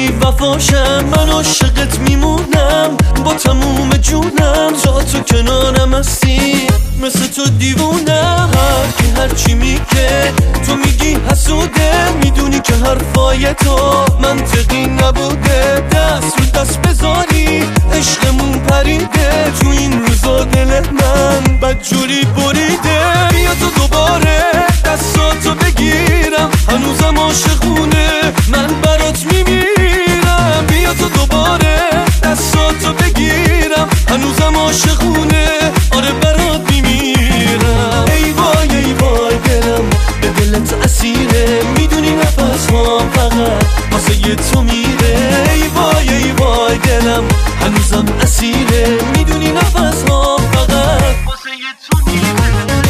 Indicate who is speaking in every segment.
Speaker 1: بی وفاشم، من عاشقت میمونم با تموم جونم. تا تو کنارم هستی مثل تو دیوونم. هر کی هرچی میگه تو میگی حسوده، میدونی که حرفای تو منطقی نبوده. دست رو دست بذاری عشقمون پریده، تو این روزا دل من بدجوری بریده. بیا تو دوباره دستاتو بگیرم، هنوزم عاشقونه من برات میمیرم. بیا تو دوباره دستاتو بگیرم، هنوزم عاشقونه آره برات میمیرم. ای وای دلم به دلت اسیره، میدونی نفس ها فقط واسه تو میره. ای وای دلم هنوزم اسیره، میدونی نفس ها فقط واسه تو میره.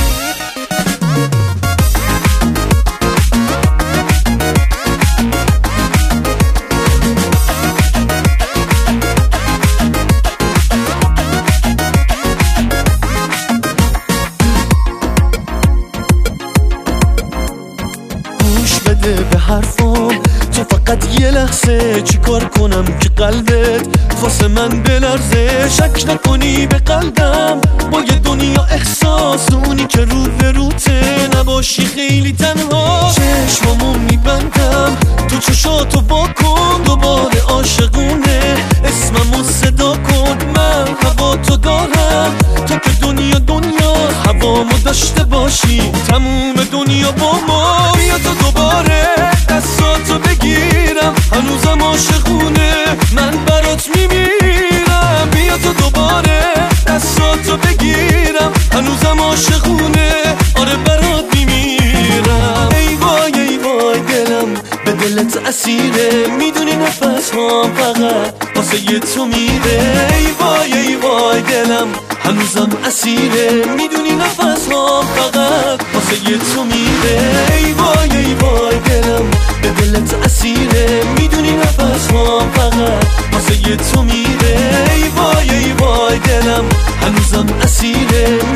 Speaker 1: بده به حرفام تو فقط یه لحظه، چیکار کنم که قلبت واسه من بلرزه. شک نکنی به قلبم با یه دنیا احساس، اونی که رو به روته نباشی خیلی تنها. چشمامو میبندم تو چشاتو واکن، دوباره عاشقونه اسممو صدا کن. من هوا تو دارم تو که دنیا هوامو داشته باشی تموم دنیا با ما. بیا تو دوباره دستاتو بگیرم، هنوزم عاشقونه من برات میمیرم. بیا تو دوباره دستاتو بگیرم، هنوزم عاشقونه آره برات میمیرم. ای وای دلم به دلت اسیره، میدونی نفس ها فقط واسه تو میره. ای وای دلم هنوزم اسیره، میدونی نفس ها فقط واسه تو میره. ای وای دلم به دلت اسیره، میدونی نفس ها فقط واسه تو میره. ای وای دلم هنوزم اسیره،